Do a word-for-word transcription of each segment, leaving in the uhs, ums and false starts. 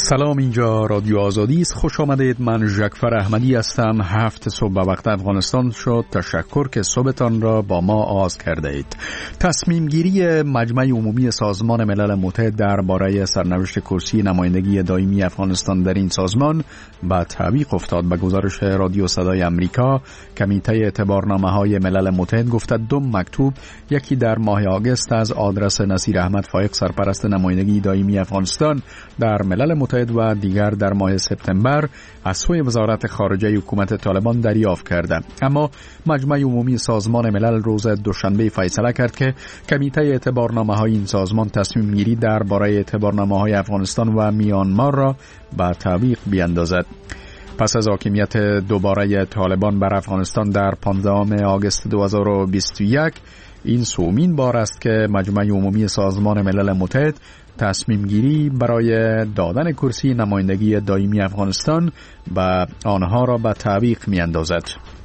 سلام، اینجا رادیو آزادی است. خوش آمدید. من ژکفر احمدی هستم. هفت صبح به وقت افغانستان شد. تشکر که صبحتان را با ما آغاز کرده اید. تصمیم گیری مجمع عمومی سازمان ملل متحد درباره سرنوشت کرسی نمایندگی دائمی افغانستان در این سازمان به تعویق افتاد. به گزارش رادیو صدای امریکا، کمیته اعتبارنامه‌های ملل متحد گفته دو مکتوب، یکی در ماه آگوست از آدرس نصیر احمد فایق سرپرست نمایندگی دائمی افغانستان در ملل متحد و دیگر در ماه سپتامبر از سوی وزارت خارجه حکومت طالبان دریافت کرده. اما مجمع عمومی سازمان ملل روز دوشنبه فیصله کرد که کمیته اعتبارنامه‌های این سازمان تصمیم گیری درباره اعتبارنامه‌های افغانستان و میانمار را به تعویق بیاندازد. پس از حاکمیت دوباره طالبان بر افغانستان در پانزدهم آگوست دو هزار و بیست و یک، این سومین بار است که مجمع عمومی سازمان ملل متحد تصمیم گیری برای دادن کرسی نمایندگی دائمی افغانستان به آنها را به تعویق می اندازد.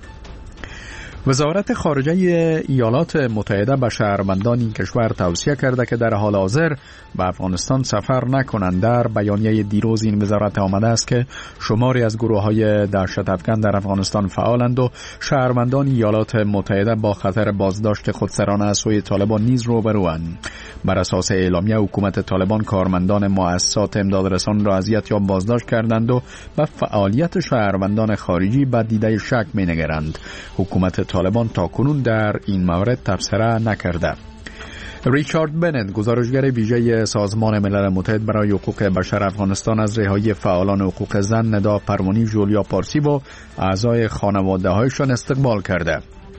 وزارت خارجه ایالات متحده به شهروندان این کشور توصیه کرده که در حال حاضر به افغانستان سفر نکنند. در بیانیه دیروز این وزارت آمده است که شماری از گروه‌های دهشت افکن در افغانستان فعالند و شهروندان ایالات متحده با خطر بازداشت خودسرانه از سوی طالبان نیز روبروند. بر اساس اعلامیه، حکومت طالبان کارمندان مؤسسات امدادرسان را اذیت یا بازداشت کردند و به فعالیت شهروندان خارجی به دیده شک می‌نگرند. حکومت طالبان تاکنون در این مورد تبصره نکرده. ریچارد بنت، گزارشگر ویژه سازمان ملل متحد برای حقوق بشر افغانستان، از رهایی فعالان حقوق زن ندا پروانی، جولیا پارسی و اعضای خانواده‌هایشان استقبال کرده.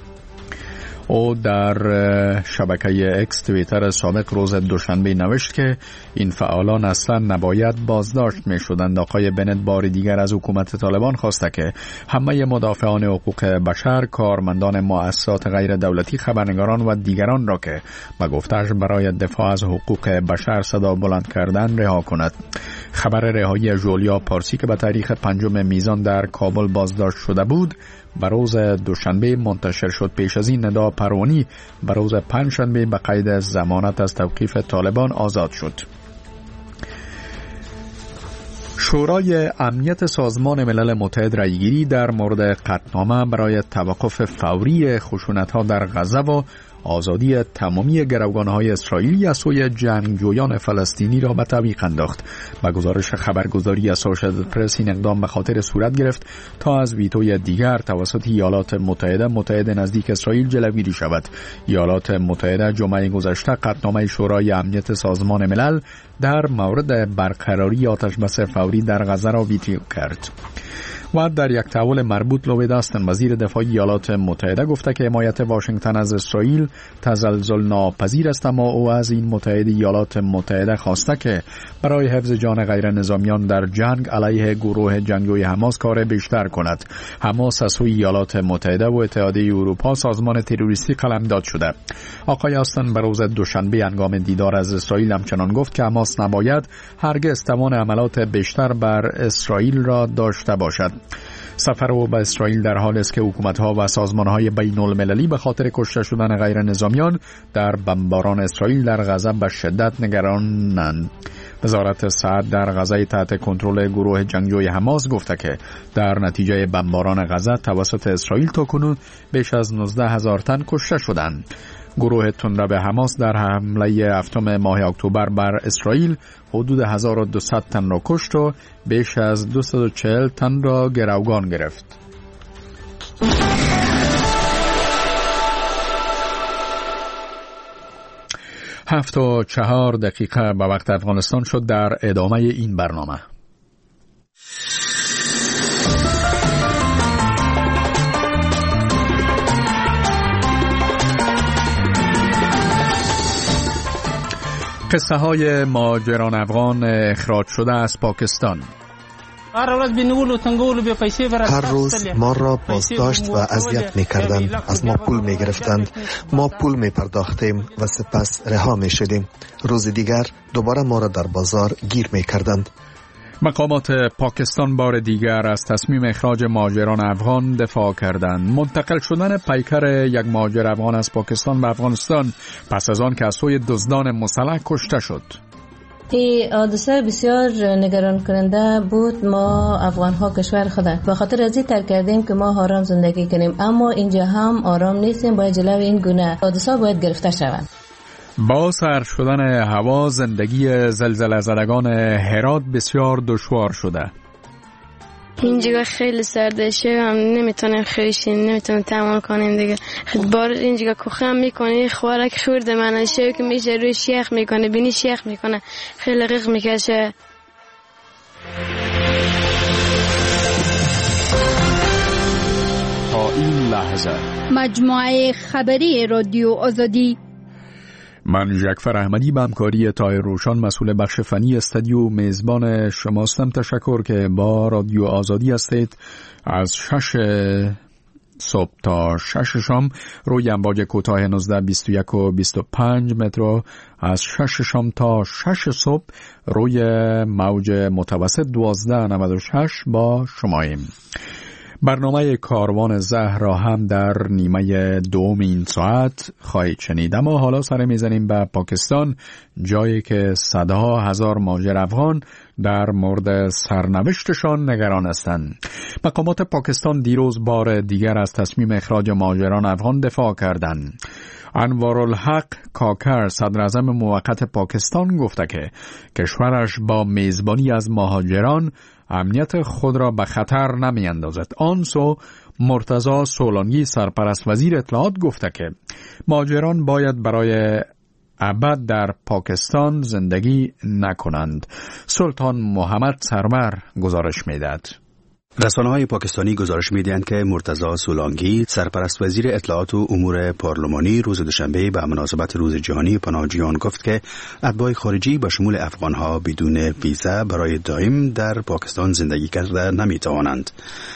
او در شبکه اکس توییتر سابق روز دوشنبه نوشت که این فعالان اصلا نباید بازداشت می شدند. آقای بنت بار دیگر از حکومت طالبان خواسته که همه مدافعان حقوق بشر، کارمندان مؤسسات غیر دولتی، خبرنگاران و دیگران را که به گفتش برای دفاع از حقوق بشر صدا بلند کردند رها کند. خبر رهایی جولیا پارسی که به تاریخ پنجم میزان در کابل بازداشت شده بود به روز دوشنبه منتشر شد. پیش از این ندا پروانی به روز پنجشنبه به قید ضمانت از توقیف طالبان آزاد شد. شورای امنیت سازمان ملل متحد رأیگیری در مورد قطعنامه برای توقف فوری خشونت‌ها در غزه و آزادی تمامی گروگان‌های اسرائیلی از سوی جنگجویان فلسطینی را به تعویق انداخت. با گزارش خبرگزاری اسوسییتد پرس، این اقدام به خاطر صورت گرفت تا از ویتوی دیگر توسط ایالات متحده متحد نزدیک اسرائیل جلوگیری شود. ایالات متحده جمعه گذشته قطعنامه شورای امنیت سازمان ملل در مورد برقراری آتشبس فوری در غزه را ویتو کرد. و در یک تحول مربوط، لوید استن، وزیر دفاع ایالات متحده، گفته که حمایت واشنگتن از اسرائیل تزلزل ناپذیر است، اما او از این متحد ایالات متحده خواسته که برای حفظ جان غیر نظامیان در جنگ علیه گروه جنگجوی حماس کار بیشتر کند. حماس از سوی ایالات متحده و اتحادیه اروپا سازمان تروریستی قلمداد شده. آقای استن به روز دوشنبه هنگام دیدار از اسرائیل همچنان گفت که حماس نباید هرگز توان عملات بیشتر بر اسرائیل را داشته باشد. سفر او به اسرائیل در حال است که حکومت‌ها و سازمان‌های بین‌المللی به خاطر کشته شدن غیر نظامیان در بمباران اسرائیل در غزه به شدت نگرانند. وزارت صحت در غزه تحت کنترل گروه جنگجوی حماس گفته که در نتیجه بمباران غزه توسط اسرائیل تاکنون بیش از نوزده هزار تن کشته شدند. گروه تندرو حماس در حمله هفتم ماه اکتبر بر اسرائیل حدود هزار و دویست تن را کشت و بیش از دویست و چهل تن را گروگان گرفت. هفت و چهار دقیقه به وقت افغانستان شد. در ادامه این برنامه قصه های مهاجران افغان اخراج شده از پاکستان. هر روز ما را بازداشت و اذیت می کردند. از ما پول می گرفتند. ما پول می پرداختیم و سپس رها می شدیم. روز دیگر دوباره ما را در بازار گیر می کردند. مقامات پاکستان بار دیگر از تصمیم اخراج مهاجران افغان دفاع کردند. منتقل شدن پیکر یک مهاجر افغان از پاکستان به افغانستان پس از آن که از سوی دزدان مسلح کشته شد. این حادثه بسیار نگران کننده بود. ما افغان ها کشور خود به خاطر از این ترک کردیم که ما آرام زندگی کنیم، اما اینجا هم آرام نیستیم. باید جلوی این گونه حادثه باید گرفته شود. با سرد شدن هوا زندگی زلزله زدگان هرات بسیار دشوار شده. اینجا خیلی سرده، هم نمیتونیم خیشیم، نمیتونیم تحمل کنیم دیگه. بار اینجا کوخم میکنه، خوارک خورده من شو که میشه روی شیخ میکنه، بینی شیخ میکنه، خیلی غیق میکشه. تا این لحظه مجموعه خبری رادیو آزادی. من جعفر احمدی به همکاری طاهر روشان مسئول بخش فنی استودیو میزبان شماستم. تشکر که با رادیو آزادی هستید. از شش صبح تا شش شام روی امواج کوتاه نوزده بیست و یک و بیست و پنج متر، از شش شام تا شش صبح روی موج متوسط دوازده نود و شش با شماییم. برنامه کاروان زهر را هم در نیمه دوم این ساعت خواهید شنید. اما حالا سر میزنیم به پاکستان، جایی که صدها هزار مهاجر افغان در مورد سرنوشتشان نگران هستند. مقامات پاکستان دیروز بار دیگر از تصمیم اخراج مهاجران افغان دفاع کردند. انوارالحق کاکر صدر اعظم موقت پاکستان گفته که کشورش با میزبانی از مهاجران امنیت خود را به خطر نمی اندازد. آنسو مرتضی سولانگی سرپرست وزیر اطلاعات گفته که مهاجران باید برای ابد در پاکستان زندگی نکنند. سلطان محمد سرور گزارش میدهد. رسانه‌های پاکستانی گزارش می‌دهند که مرتضی سولانگی سرپرست وزیر اطلاعات و امور پارلمانی روز دوشنبه به مناسبت روز جهانی پناهجویان گفت که اتباع خارجی به شمول افغان‌ها بدون ویزا برای دائم در پاکستان زندگی کرده نمی‌توانند.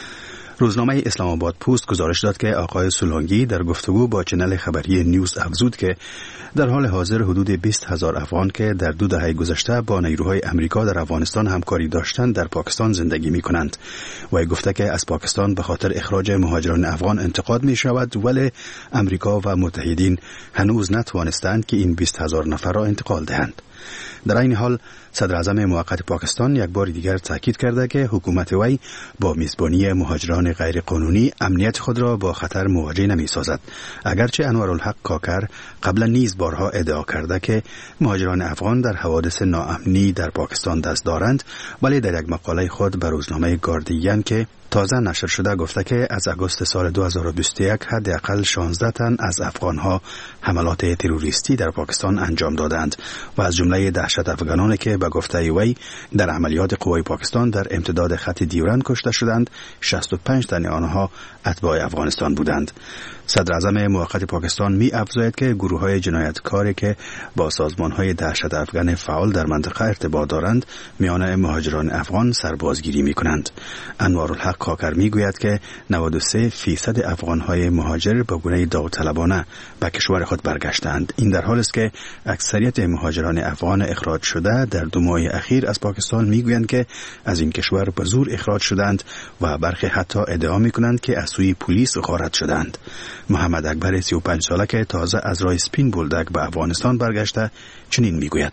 روزنامه اسلام آباد پست گزارش داد که آقای سولانگی در گفتگو با چنل خبری نیوز افزود که در حال حاضر حدود بیست هزار افغان که در دو دهه گذشته با نیروهای امریکا در افغانستان همکاری داشتند در پاکستان زندگی می کنند. و گفته که از پاکستان به خاطر اخراج مهاجران افغان انتقاد می شود، ولی امریکا و متحدین هنوز نتوانستند که این بیست هزار نفر را انتقال دهند. در این حال صدر اعظم موقت پاکستان یک بار دیگر تاکید کرده که حکومت وی با میزبانی مهاجران غیر قانونی امنیت خود را با خطر مواجه نمی سازد. اگرچه انوارالحق کاکر قبلا نیز بارها ادعا کرده که مهاجران افغان در حوادث ناامنی در پاکستان دست دارند، ولی در یک مقاله خود به روزنامه گاردین که تازه نشر شده گفته که از آگوست سال دو هزار و بیست و یک حداقل شانزده تن از افغانها حملات تروریستی در پاکستان انجام دادند و از جمله دهشت افغانانی که به گفته وی در عملیات قوای پاکستان در امتداد خط دیورند کشته شدند، شصت و پنج تن آنها اتباع افغانستان بودند. صدر اعظم موقت پاکستان می افزاید که گروه‌های جنایتکاری که با سازمان‌های دهشت افغان فعال در منطقه ارتباط دارند میان مهاجران افغان سربازگیری می‌کنند. انوارالحق کاکر میگوید که نود و سه فیصد افغان‌های مهاجر به گونه داوطلبانه به کشور خود برگشتند. این در حالی است که اکثریت مهاجران افغان اخراج شده در دو ماه اخیر از پاکستان میگویند که از این کشور به زور اخراج شدند و برخی حتی ادعا می‌کنند که از سوی پلیس غارت شدند. محمد اکبر سی و پنج ساله که تازه از راه سپین بولدک به افغانستان برگشته چنین میگوید: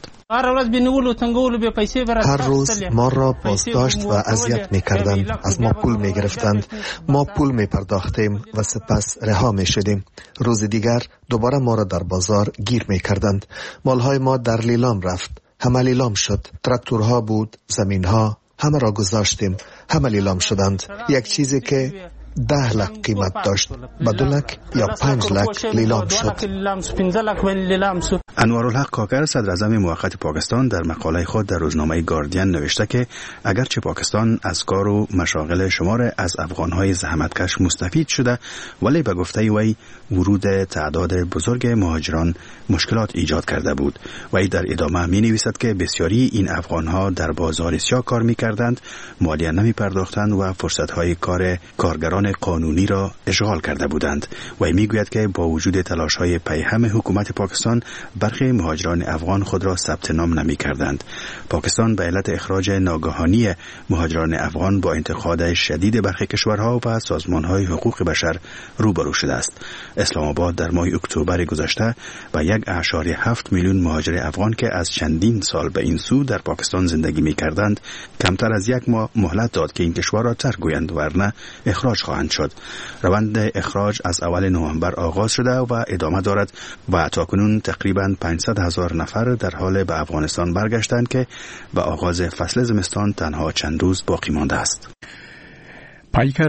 هر روز ما را بازداشت و اذیت می‌کردند، از ما پول می‌گرفتند، ما پول می‌پرداختیم و سپس رها می‌شدیم. روز دیگر دوباره ما را در بازار گیر می‌کردند. مال‌های ما در لیلام رفت، همه لیلام شد. تراکتورها بود، زمین‌ها، همه را گذاشتیم، همه لیلام شدند. یک چیزی که ده لک قیمت داشت با دو لک یا پنج لک لیلام شد. انوارالحق کاکر صدر اعظم موقت پاکستان در مقاله خود در روزنامه گاردین نوشته که اگرچه پاکستان از کار و مشاغل شمار از افغانهای زحمتکش مستفید شده، ولی به گفته وی ورود تعداد بزرگ مهاجران مشکلات ایجاد کرده بود. وی در ادامه می نویسد که بسیاری این افغانها در بازار سیاه کار می کردند، مالیه نمی پرداختند و فرصتهای کار کارگران مقامات قانونی را اشغال کرده بودند و میگوید که با وجود تلاش‌های پیهم حکومت پاکستان برخی مهاجران افغان خود را ثبت نام نمی‌کردند. پاکستان به علت اخراج ناگهانی مهاجران افغان با انتقاد شدید برخی کشورها و سازمان‌های حقوق بشر روبرو شده است. اسلام آباد در ماه اکتبر گذشته با یک اعشاری هفت میلیون مهاجر افغان که از چندین سال به این سو در پاکستان زندگی می‌کردند کمتر از یک ماه مهلت داد که این کشور را ترک گویند، ورنه اخراج خواهند شد. روند اخراج از اول نوامبر آغاز شده و ادامه دارد و تاکنون تقریباً پانصد هزار نفر در حال به افغانستان برگشتند که به آغاز فصل زمستان تنها چند روز باقی مانده است. پیکر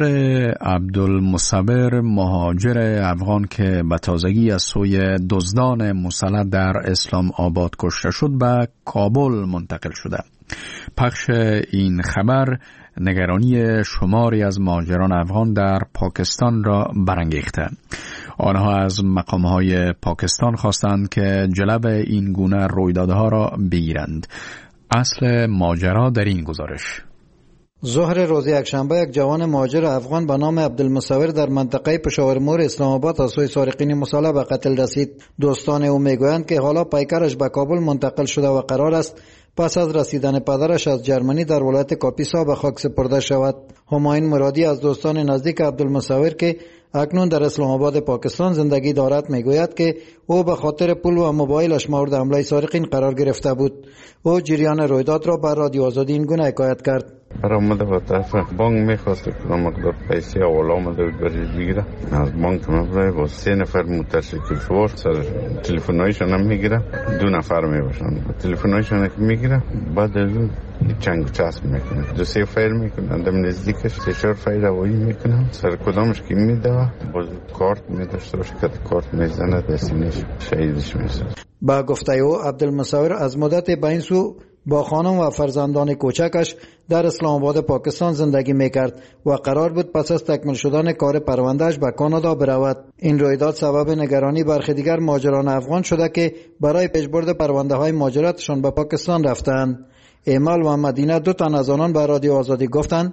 عبدالمصور مهاجر افغان که به تازگی از سوی دزدان مسلح در اسلام آباد کشته شد به کابل منتقل شده. پخش این خبر نگرانی شماری از مهاجران افغان در پاکستان را برانگیخته. آنها از مقام‌های پاکستان خواستند که جلب این گونه رویدادها را بگیرند. اصل ماجرا در این گزارش. ظهر روز یکشنبه یک جوان مهاجر افغان به نام عبدالمصور در منطقه پشاور مور اسلام آباد از سوی سارقین مسلح به قتل رسید. دوستان او میگویند که حالا پیکرش به کابل منتقل شده و قرار است پس از رسیدن پدرش از جرمنی در ولایت کاپیسا به خاک سپرده شود. همایون مرادی از دوستان نزدیک عبدالمصور که اکنون در اسلام آباد پاکستان زندگی دارد میگوید که او به خاطر پول و موبایلش مورد حمله سارقین قرار گرفته بود. او جریان رویداد را بر رادیو آزادی این گونه حکایت کرد. برآمده با طرف بانک میخواست که مقدار پیسه اول آمده بود برای بگیره. از بانک مبره با سه نفر موتورسیکل سوار سر تلفن‌هایشان هم میگیره، دو نفر میباشن. تلفن‌هایشان که میگیره بعد از اون چنگ و چسب میکنه، دو سه فایر میکنه، دم نزدیکش سه چهار فایر هوایی میکنه، سر کدامش که میده باز کارت میداشته باشه که کارت میزنه دستینش شهیدش میشه. با گفته او عبدالمصور از مدت به این سو با خانم و فرزندان کوچکش در اسلام آباد پاکستان زندگی میکرد و قرار بود پس از تکمیل شدن کار پروندهش به کانادا برود. این رویداد سبب نگرانی برخی دیگر مهاجران افغان شده که برای پیشبرد پرونده های مهاجرتشان به پاکستان رفتند. ایمال و مدینه دو تن از آنان به رادیو آزادی گفتند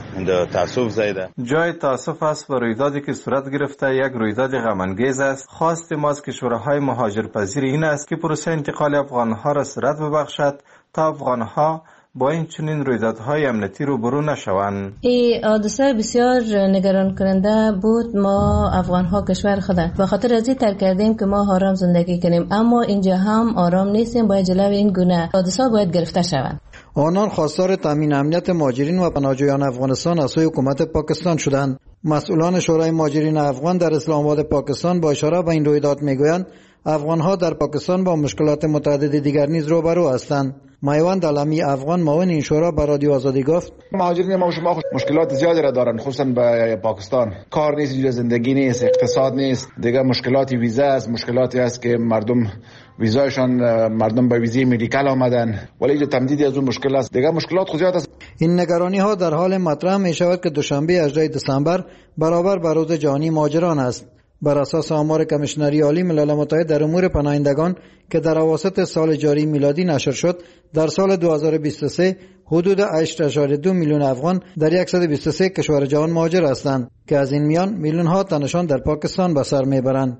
جای تاسف است و رویدادی که صورت گرفته یک رویداد غم انگیز است. خواست ما از کشورهای مهاجرپذیر این است که پروسه انتقال افغانها را سرعت ببخشد تا افغانها با این چنین رویدادهای امنیتی روبرو نشوند. این حادثه بسیار نگران کننده بود. ما افغانها کشور خودم به خاطر از این ترک کردیم که ما آرام زندگی کنیم، اما اینجا هم آرام نیستیم. باید جلوی این گونه حادثه باید گرفته شوند. آنان خواستار تامین امنیت مهاجرین و پناهجویان افغانستان از سوی حکومت پاکستان شدند. مسئولان شورای مهاجرین افغان در اسلام آباد پاکستان با اشاره به این رویداد میگویند افغانها در پاکستان با مشکلات متعدد دیگر نیز روبرو هستند. میوند علمی افغان معاون این شورا به رادیو آزادی گفت مهاجرین ما شما مشکلات زیادی را دارند، خصوصا به پاکستان. کار نیست، جور زندگی نیست، اقتصاد نیست، دیگه مشکلاتی ویزا است، مشکلاتی است که مردم ویزایشان مردم به ویزای مدیکال آمدن ولی جو تمدیدی از اون مشکل است. دیگه مشکلات خود زیاد است. این نگرانی ها در حال مطرح می شود که دوشنبه هجدهم دسامبر برابر با روز جهانی مهاجران است. بر اساس آمار کمیشنری عالی ملل متحد در امور پناهندگان که در اواسط سال جاری میلادی نشر شد، در سال دو هزار و بیست و سه حدود هشت ممیز دو میلیون افغان در صد و بیست و سه کشور جهان مهاجر هستند که از این میان میلیون ها تنشان در پاکستان به سر میبرند.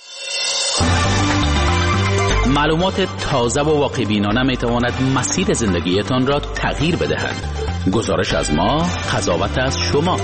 معلومات تازه و واقع بینانه می تواند مسیر زندگیتان را تغییر بدهد. گزارش از ما، قضاوت از شما.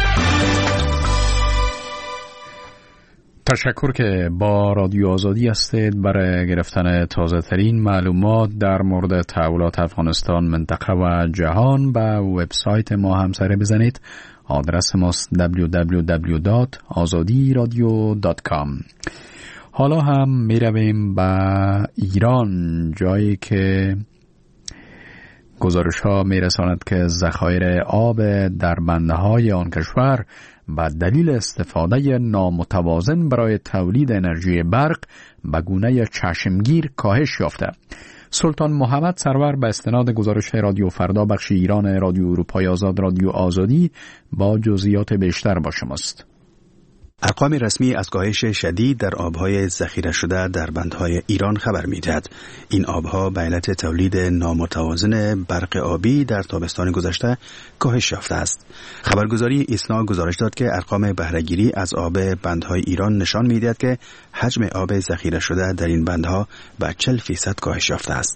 تشکر که با رادیو آزادی هستید. برای گرفتن تازه ترین معلومات در مورد تحولات افغانستان، منطقه و جهان به وبسایت ما هم سر بزنید. آدرس ماست دبلیو دبلیو دبلیو دات آزادی رادیو دات کام. حالا هم می رویم به ایران، جایی که گزارش ها می رساند که ذخایر آب در بنده های آن کشور به دلیل استفاده نامتوازن برای تولید انرژی برق به گونه چشمگیر کاهش یافته. سلطان محمد سرور به استناد گزارش رادیو فردا بخش ایران رادیو اروپای آزاد رادیو آزادی با جزئیات بیشتر با شماست. ارقام رسمی از کاهش شدید در آبهای ذخیره شده در بندهای ایران خبر می‌دهد. این آبها به علت تولید نامتوازن برق آبی در تابستان گذشته کاهش یافته است. خبرگزاری ایسنا گزارش داد که ارقام بهره‌گیری از آب بندهای ایران نشان می‌دهد که حجم آب ذخیره شده در این بندها به چهل فیصد کاهش یافته است.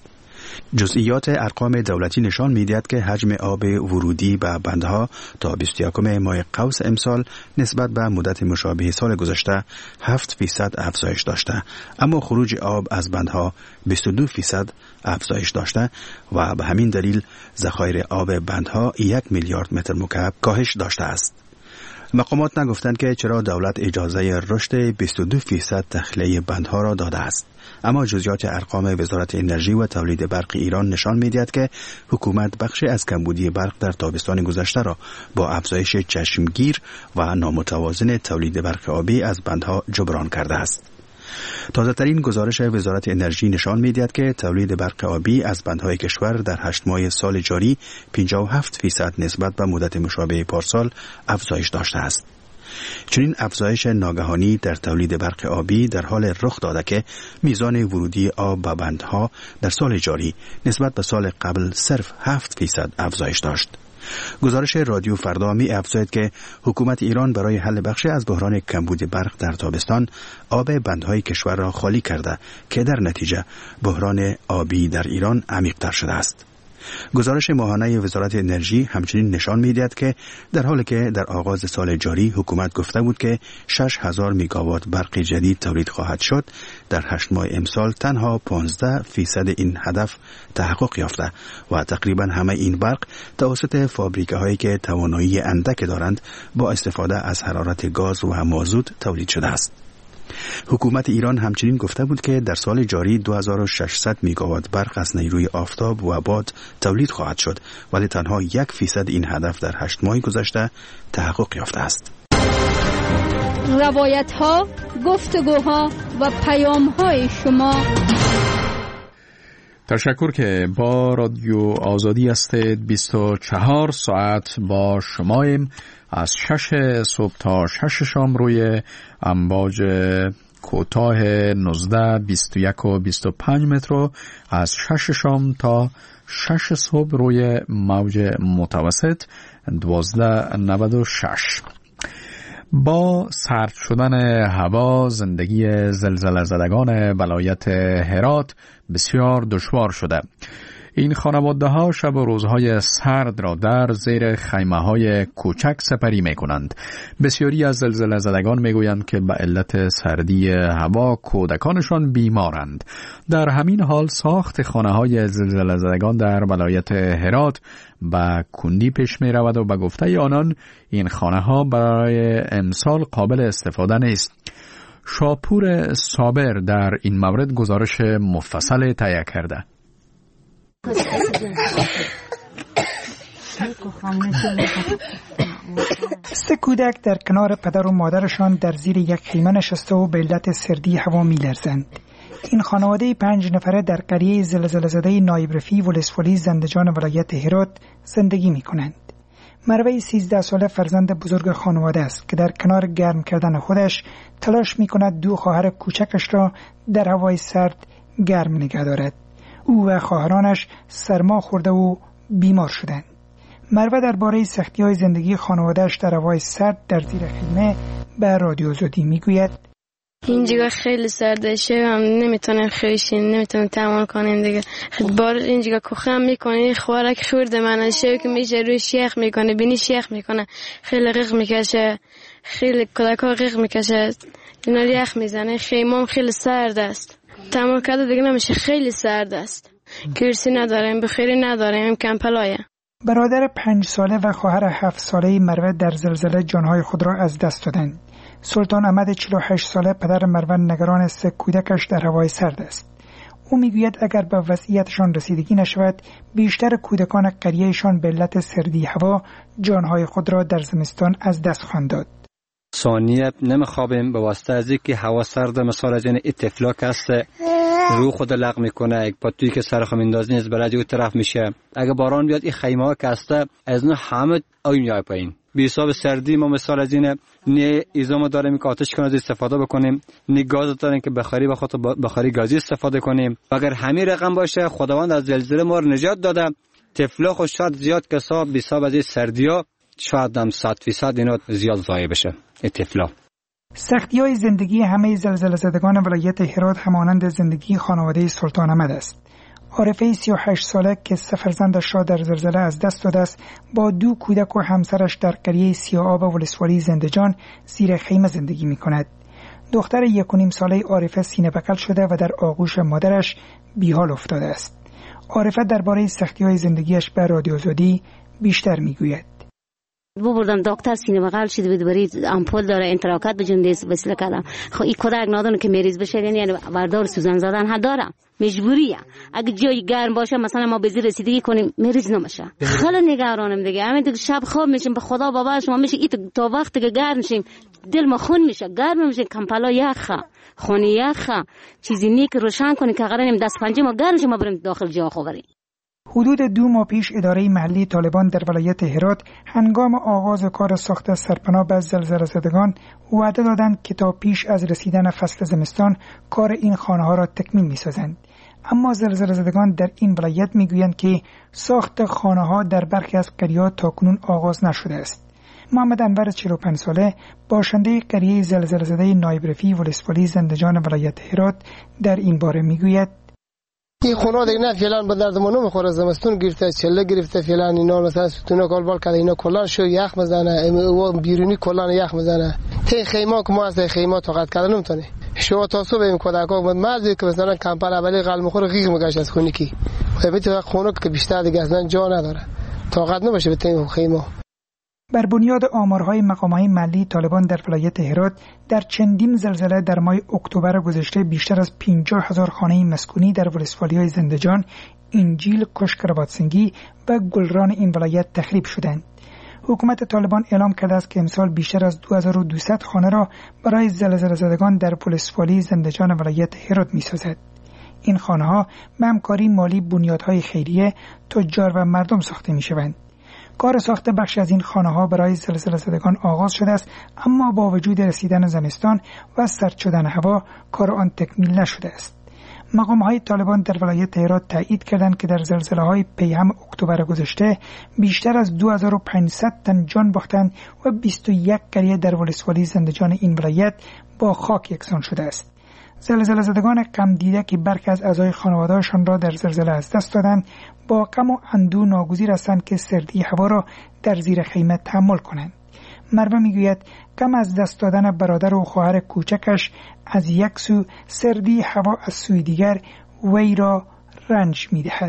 جزئیات ارقام دولتی نشان می‌دهد که حجم آب ورودی به بندها تا بیست و یکم ماه قوس امسال نسبت به مدت مشابه سال گذشته هفت فیصد افزایش داشته، اما خروج آب از بندها بیست و دو فیصد افزایش داشته و به همین دلیل ذخایر آب بندها یک میلیارد متر مکعب کاهش داشته است. مقامات نگفتند که چرا دولت اجازه رشد بیست و دو فیصد تخلیه بندها را داده است، اما جزئیات ارقام وزارت انرژی و تولید برق ایران نشان می‌دهد که حکومت بخشی از کمبودی برق در تابستان گذشته را با افزایش چشمگیر و نامتوازن تولید برق آبی از بندها جبران کرده است. تازه‌ترین گزارش وزارت انرژی نشان می‌دهد که تولید برق آبی از بندهای کشور در هشت ماه سال جاری پنجاه و هفت فیصد نسبت به مدت مشابه پارسال افزایش داشته است. چنین افزایش ناگهانی در تولید برق آبی در حال رخ داده که میزان ورودی آب به بندها در سال جاری نسبت به سال قبل صرف هفت فیصد افزایش داشت. گزارش رادیو فردا می افزاید که حکومت ایران برای حل بخشی از بحران کمبود برق در تابستان آب بندهای کشور را خالی کرده که در نتیجه بحران آبی در ایران عمیق‌تر شده است. گزارش ماهانه وزارت انرژی همچنین نشان می‌دهد که در حالی که در آغاز سال جاری حکومت گفته بود که شش هزار میگاوات برق جدید تولید خواهد شد، در هشت ماه امسال تنها پانزده فیصد این هدف تحقق یافته و تقریبا همه این برق توسط فابریکه‌هایی که توانایی اندک دارند با استفاده از حرارت گاز و مازوت تولید شده است. حکومت ایران همچنین گفته بود که در سال جاری دو هزار و ششصد میگاوات برق از نیروی آفتاب و باد تولید خواهد شد، ولی تنها یک فیصد این هدف در هشت ماه گذشته تحقق یافته است. روایت ها، گفتگوها و پیام های شما. تشکر که با رادیو آزادی هستید. بیست و چهار ساعت با شماییم از شش صبح تا شش شام روی امواج کوتاه نوزده، بیست و یک و بیست و پنج متر، از شش شام تا شش صبح روی موج متوسط دوازده نود و شش. با سرد شدن هوا زندگی زلزله زدگان ولایت هرات بسیار دشوار شده. این خانواده ها شب و روزهای سرد را در زیر خیمه های کوچک سپری می کنند. بسیاری از زلزله زدگان می گویند که به علت سردی هوا کودکانشان بیمارند. در همین حال ساخت خانه های زلزله زدگان در ولایت هرات به کندی پیش می رود و به گفته آنان این خانه ها برای امسال قابل استفاده نیست. شاپور صابر در این مورد گزارش مفصل تهیه کرده. سه کودک در کنار پدر و مادرشان در زیر یک خیمه نشسته و به علت سردی هوا می‌لرزند. این خانواده پنج نفره در قریه زلزله زده نایب رفیع و لسفولی زندجان ولایت هرات زندگی می‌کنند. مروه سیزده ساله فرزند بزرگ خانواده است که در کنار گرم کردن خودش تلاش می‌کند دو خواهر کوچکش را در هوای سرد گرم نگه دارد. او و خواهرانش سرما خورده و بیمار شدند. مروه درباره سختی‌های زندگی خانواده‌اش در هوای سرد در زیر خیمه به رادیو آزادی میگوید: اینجا خیلی سرده، شب هم نمیتونیم خویشیم، نمیتونیم تحمل کنیم دیگه. بار اینجا کوخم میکنه، خوارک خورده من شب که میشه روی شیخ میکنه، بینی شیخ میکنه، خیلی غیق میکشه، خیلی کلکا غیق میکشه، اینا یخ میزنه. خیمم خیلی سرد است، تحمل کرده دیگه نمیشه، خیلی سرد است. کرسی نداریم، بخیری نداریم، کمپلایه. برادر پنج ساله و خواهر هفت ساله مروه در زلزله جانهای خود را از دست دادند. سلطان احمد چهل و هشت ساله پدر مروه نگران سه کودکش در هوای سرد است. او میگوید اگر به وضعیتشان رسیدگی نشود، بیشتر کودکان قریهشان به علت سردی هوا جانهای خود را در زمستان از دست خواهند داد. ثانیه نمیخوابیم به واسطه از اینکه هوا سرد، مثال از این اتفلاک هست، رو خود لغ میکنه، یک پتویی که سرخ میندازی نیست بلد اون طرف میشه. اگه باران بیاد این خیمه ها کسته از نه همه آی میای پایین. به حساب سردی ما مثال از اینه نه ایزامو داریم که آتش کنه استفاده بکنیم، نه گاز داریم که بخاری به خاطر بخاری گازی استفاده کنیم. اگر همین رقم باشه خداوند از زلزله ما رو نجات داده. طفلا خود شاید زیاد کسا به حساب از سردیا شاید هم صد فیصد اینا زیاد ضایع بشه. طفلا سختی‌های زندگی همه زلزله زدگان ولایت هرات همانند زندگی خانواده سلطان احمد است. عارفه سی و هشت ساله که سه فرزندش را در زلزله از دست داده است با دو کودک و همسرش در قریه سیاآب ولسوالی زندجان زیر خیمه زندگی می کند. دختر یک و نیم ساله عارفه سینه بغل شده و در آغوش مادرش بیحال افتاده است. عارفه درباره سختی‌های زندگیش به رادیو آزادی بیشتر می‌گوید. بو بردم دکتر سینه بغل شده بود برای امپول داره انتراکات بجندیس وسیله کردم. خب این کودک نادون که مریض بشه یعنی بردار سوزن زدن ها دارم مجبوریه. اگه جای گرم باشه مثلا ما به زیر رسیدگی کنیم مریض نمیشه. خیلی نگرانم دیگه. همین دیگه شب خواب میشیم به خدا بابا شما میشه این تا وقتی که گرم میشیم دل ما خون میشه گرم میشه کمپلا یخه خونی یخه چیزی نیک روشن کنی که قراریم دست پنجه ما گرم شه ما بریم داخل جا خوبریم. حدود دو ماه پیش اداره محلی طالبان در ولایت هرات هنگام آغاز کار ساخت سرپناه به زلزله زدگان وعده دادند که تا پیش از رسیدن فصل زمستان کار این خانه ها را تکمیل می سازند. اما زلزله زدگان در این ولایت می گویند که ساخت خانه ها در برخی از قریه‌ها تاکنون آغاز نشده است. محمد انور چهل و پنج ساله باشنده قریه زلزله زده نایب رفیع ولسوالی زندجان ولایت هرات در این باره می گوید این خونه دیگه نه فعلا به درد ما نمیخوره. زمستون گرفته چله گرفته فعلا اینا مثلا ستونه کالبال کرده اینا کلا شو یخ میزنه و بیرونی کلا یخ میزنه. تی خیمه که ما از خیمه طاقت کردن نمیتونه. شما تاسو ببین کودکا بود مازی که مثلا کمپر اولی قلم میخوره غیغ میکشه از خونی کی. البته خونه که بیشتر دیگه اصلا جا نداره. طاقت نمیشه به تی خیمه. بر بنیاد آمارهای مقامهای محلی طالبان در ولایت هرات در چندین زلزله در ماه اکتبر گذشته بیشتر از پنجاه هزار خانه مسکونی در ولسوالی‌های زندجان، انجیل، کشکرباتسنگی و گلران این ولایت تخریب شدند. حکومت طالبان اعلام کرده است که امسال بیشتر از دو هزار و دویست خانه را برای زلزله زدگان در ولسوالی زندجان ولایت هرات می‌سازد. این خانه‌ها به همکاری مالی بنیادهای خیریه، تجار و مردم ساخته می‌شوند. کار ساخت بخش از این خانه ها برای زلزله زدگان آغاز شده است، اما با وجود رسیدن زمستان و سرد شدن هوا کار آن تکمیل نشده است. مقام های طالبان در ولایت هرات تایید کردند که در زلزله های پیهم اکتبر گذشته بیشتر از دو هزار و پانصد تن جان باختند و بیست و یک قریه در ولسوالی زندجان این ولایت با خاک یکسان شده است. زلزله زدگان غم دیده که برخی از اعضای خانواده‌شان را در زلزله از دست دادند با غم و اندوه ناگزیر هستند که سردی هوا را در زیر خیمه تحمل کنند. مروه میگوید غم از دست دادن برادر و خواهر کوچکش از یک سو، سردی هوا از سوی دیگر وی را رنج میدهد.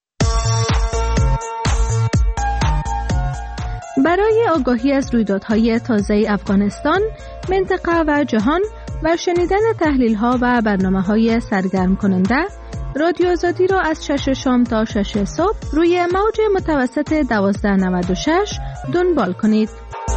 برای آگاهی از رویدادهای تازه افغانستان، منطقه و جهان و شنیدن تحلیل‌ها و برنامه‌های سرگرم کننده، رادیو آزادی را از شش شام تا شش صبح روی موج متوسط دوازده نود و شش دنبال کنید.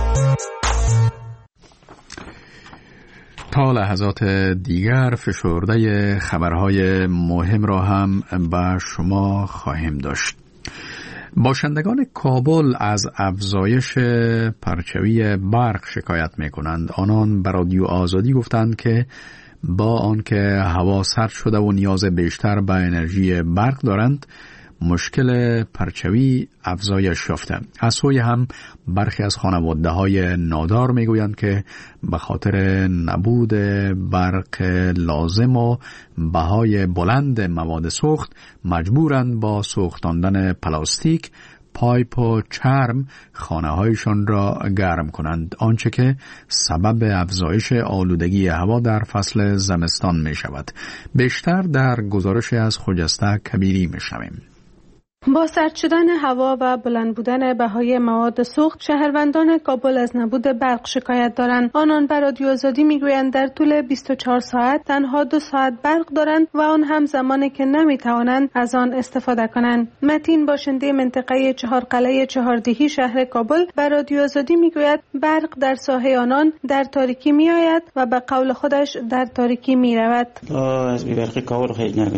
تا لحظات دیگر فشرده خبرهای مهم را هم به شما خواهیم داشت. باشندگان کابل از افزایش پرچوی برق شکایت می کنند. آنان به رادیو آزادی گفتند که با آنکه هوا سرد شده و نیاز بیشتر به انرژی برق دارند، مشکل پرچوی افزایش یافته. از سوی هم برخی از خانواده های نادار می گویند که به خاطر نبود برق لازم و بهای بلند مواد سوخت مجبورند با سوختاندن پلاستیک، پایپ و چرم خانه هایشان را گرم کنند، آنچه که سبب افزایش آلودگی هوا در فصل زمستان می شود. بیشتر در گزارش از خجسته کبیری می شویم. با سرد شدن هوا و بلند بودن بهای مواد سوخت، شهروندان کابل از نبود برق شکایت دارند. آنان به رادیو آزادی میگویند در طول بیست و چهار ساعت تنها دو ساعت برق دارند و آن هم زمانی که نمیتوانند از آن استفاده کنند. متین باشنده منطقه چهار قلعه چهاردهی شهر کابل به رادیو آزادی میگوید برق در ساحه آنان در تاریکی میآید و به قول خودش در تاریکی میرود. از برق کابل خیلی نگوییم.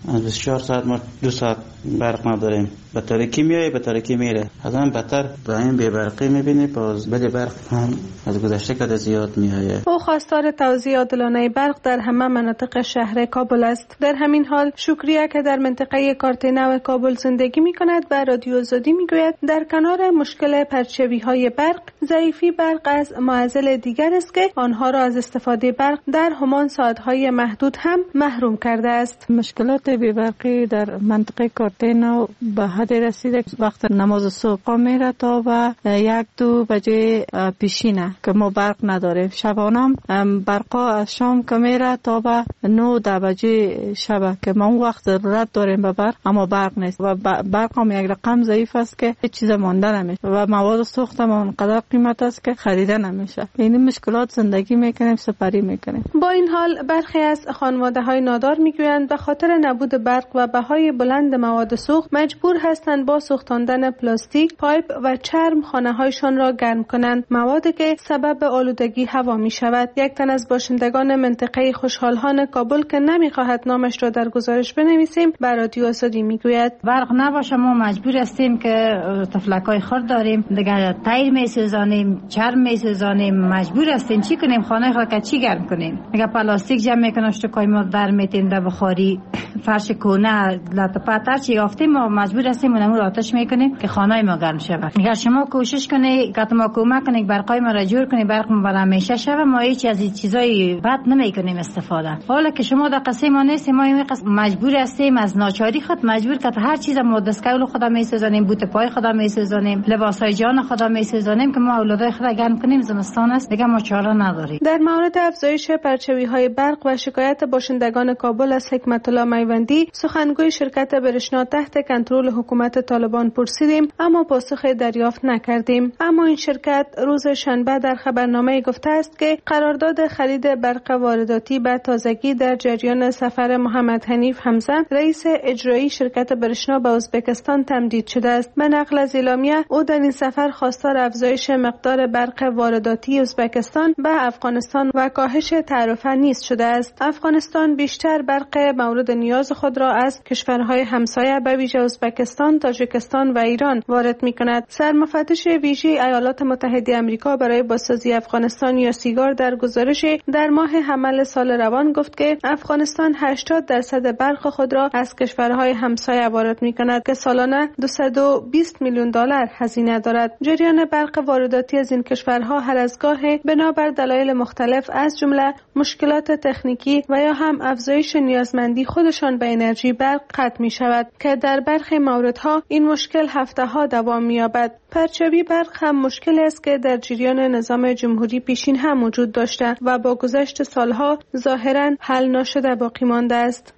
از بیست و چهار ساعت ما دو ساعت برق نداریم. به تاریکی میایه به تاریکی میره. از هم بدتر با این بی برقی میبینی. باز بده برق هم از گذشته کده زیاد میایه. او خواستار توزیع عادلانه برق در همه مناطق شهر کابل است. در همین حال شکریه که در منطقه کارتنو کابل زندگی میکند و رادیو آزادی میگوید در کنار مشکل پرچوی های برق، ضعیفی برق از معضل دیگر است که آنها را از استفاده برق در همان ساعتهای محدود هم محروم کرده است. مشکلات بی برقی در منطقه کارتنو به حد رسیده وقت نماز صبح میره تا و یک دو بجه پیشینه که ما برق نداریم. شبانم برقا از شام که میره تا به نه ده بجه شب که ما اون وقت ضرورت داریم به برق، اما برق نیست و برق هم یک رقم ضعیف است که هیچ چیز مانده نمیشه و مواد سوخت هم اونقدر قیمت است که خریده نمیشه. این مشکلات زندگی میکنیم، سپری میکنیم. با این حال برخی از خانواده های نادار میگویند به خاطر نبود برق و بهای بلند مواد سوخت مجبور هستند با سوختاندن پلاستیک، پایپ و چرم خانه هایشان را گرم کنند، موادی که سبب آلودگی هوا می شود. یک تن از باشندگان منطقه خوشحالان کابل که نمیخواهد نامش را در گزارش بنویسیم به رادیو آزادی میگوید برق نباشه ما مجبور هستیم که تفلکای خرد داریم، دیگه تیر میسوزانیم، چرم میسوزانیم، مجبور هستیم چی کنیم؟ خانه خود که چی گرم کنیم؟ میگه پلاستیک جمع میکنیم، اشتکای ما در میتیم در بخاری، فرش کونه، لطفات هر چی گفتیم ما مجبور هستیم اونمو رو آتش میکنیم که خانه ما گرم شود. اگر شما کوشش کنید که ما کمک کنید برقای ما را جور کنید، برق ما برای همیشه شود، ما هیچ از این چیزای بد نمیکنیم استفاده. حالا که شما در قصه ما نیستیم، ما این قصه مجبور هستیم از ناچاری خود مجبور که هر چیز ما دستکول خدا میسوزانیم، بوت پای خدا میسوزانیم، لباسای جان خدا میسوزانیم که ما اولادای خدا گرم کنیم. زمستان است دیگه ما چاره نداریم. در مورد افزایش پرچوی های برق و شکایت باشندگان کابل از حکمت الله میوندی، سخنگوی شرکت برشنا تحت کنترل حکومت طالبان پرسیدیم اما پاسخ دریافت نکردیم. اما این شرکت روز شنبه در خبرنامه گفته است که قرارداد خرید برق وارداتی به تازگی در جریان سفر محمد حنیف حمزه رئیس اجرایی شرکت برشنا به ازبکستان تمدید شده است. به نقل از اعلامیه او در این سفر خواستار افزایش مقدار برق وارداتی ازبکستان به افغانستان و کاهش تعرفه نیز شده است. افغانستان بیشتر برق مورد نیاز خود را از کشورهای همسایه به ویژه ازبکستان، تاجیکستان و ایران وارد می‌کند. سرمفتش ویژه ایالات متحده آمریکا برای بازسازی افغانستان یا سیگار در گزارش در ماه حمل سال روان گفت که افغانستان هشتاد درصد برق خود را از کشورهای همسایه وارد می‌کند که سالانه دویست و بیست میلیون دلار هزینه دارد. جریان برق وارداتی از این کشورها هر از گاهی بنابر دلایل مختلف از جمله مشکلات تکنیکی و یا هم افزایش نیازمندی خودشان به انرژی برق قطع می شود که در برخی موردها این مشکل هفته ها دوام می یابد. پرچوی برق هم مشکلی است که در جریان نظام جمهوری پیشین هم وجود داشته و با گذشت سالها ظاهرا حل نشده باقی مانده است.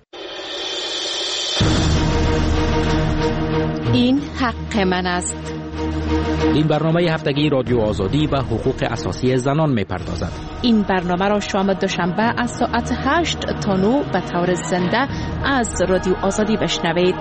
این حق من است. این برنامه هفتگی رادیو آزادی به حقوق اساسی زنان می‌پردازد. این برنامه را شام دوشنبه از ساعت هشت تا نه به طور زنده از رادیو آزادی بشنوید.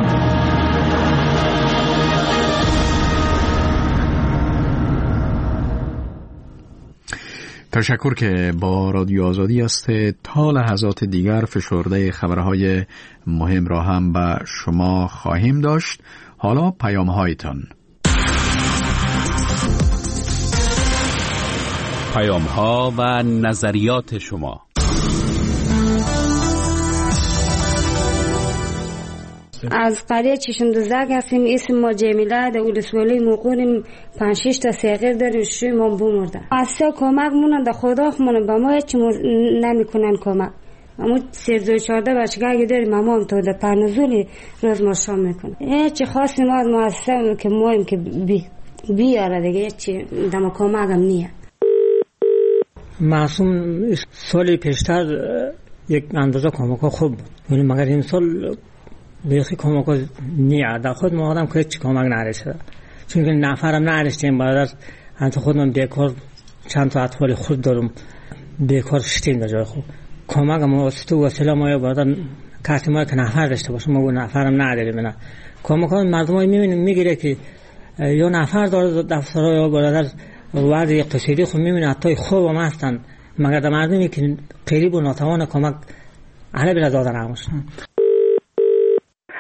تشکر که با رادیو آزادی است. تا لحظات دیگر فشرده خبرهای مهم را هم به شما خواهیم داشت. حالا پیام هایتان. پیام ها و نظریات شما. از قریه چشم دوزک هستیم. اسم ما جمیله. در ولسوالی موقعیم پنج شش تا صغیر داریم. شوی ما بمرده. اصلا کمک مونن در خدا خمونن به ما هیچ نمیکنن کمک. اما سیزده چهارده بچگاه اگه داریم اما هم تا در پرنزولی روز ما شام میکنه. هیچ خاصی ما از ما هستیم که ما هم که بی بیاره دیگه هیچ دم کمک هم نیه. معصوم سال پیشتر یک اندازه کمک خوب بود ولی مگر این سال بیخی کمک نیه. در خود ما آدم که هیچ کمک نرسیده چون که نفرم نرسیدیم. بعد از انت خودم بیکار چند تا اطفال خود دارم بیکار شدیم در جای خوب. کمک ما واسطه وسیله ما یا بعد کارت ما که نفر داشته باشه ما نفرم نداریم. نه کمک ها مردم ها میبینیم میگیره که یا نفر داره دفتر یا برادر وضع اقتصادی خود میبینه حتی خوب هم هستن مگر در مردمی که قریب و ناتوان کمک علی بلا دادن همشن.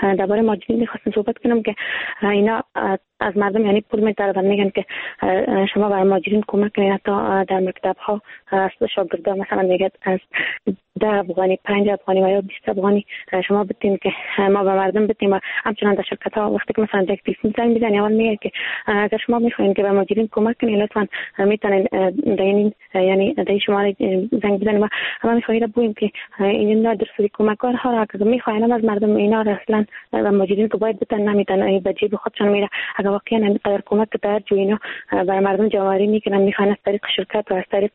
درباره مهاجرین می‌خواستم صحبت کنم که اینا از مردم یعنی پول می‌طلبن، میگن که شما برای مهاجرین کمک کنید. حتی در مکتب‌ها از شاگردان مثلا میگه از ده افغانی، پنج افغانی و یا بیست افغانی شما بدین که ما به مردم بدیم. و همچنان در شرکت‌ها وقتی که مثلا یک تلفن زنگ می‌زنی اول میگه که اگر شما می‌خواین که به مهاجرین کمک کنید لطفاً میتونین در این یعنی در شماره زنگ بزنید. ما ما می‌خوایم بگوییم که این نادرستی کمک‌ها را که می‌خواین از مردم اینا اصلا و مهاجرین که باید بتن نمیتونن به جیب خودشان میره. اگر واقعا اینقدر کمک در جو اینا برای مردم جمع‌آوری میکنن، میخوان از طریق شرکت و از طریق